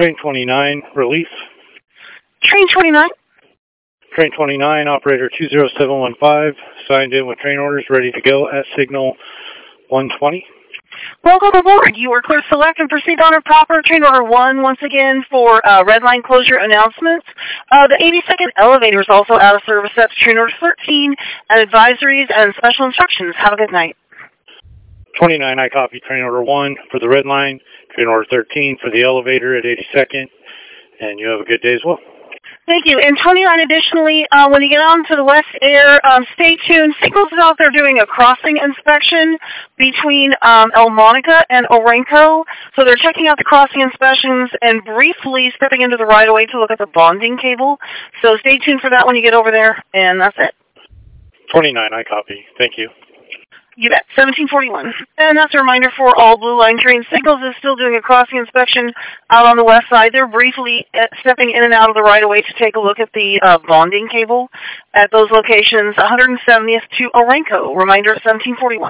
Train 29, release. Train 29. Train 29, operator 20715, signed in with train orders, ready to go at signal 120. Welcome aboard. You are clear to select and proceed on a proper train order 1 once again for red line closure announcements. The 82nd elevator is also out of service. That's train order 13 and advisories and special instructions. Have a good night. 29, I copy train order 1 for the red line, train order 13 for the elevator at 82nd, and you have a good day as well. Thank you. And 29, additionally, when you get on to the West Air, stay tuned. Signals is out there doing a crossing inspection between El Monica and Orenco. So they're checking out the crossing inspections and briefly stepping into the right-of-way to look at the bonding cable. So stay tuned for that when you get over there, and that's it. 29, I copy. Thank you. You bet. 1741. And that's a reminder for all Blue Line trains. Signals is still doing a crossing inspection out on the west side. They're briefly stepping in and out of the right-of-way to take a look at the bonding cable at those locations, 170th to Orenco. Reminder, 1741.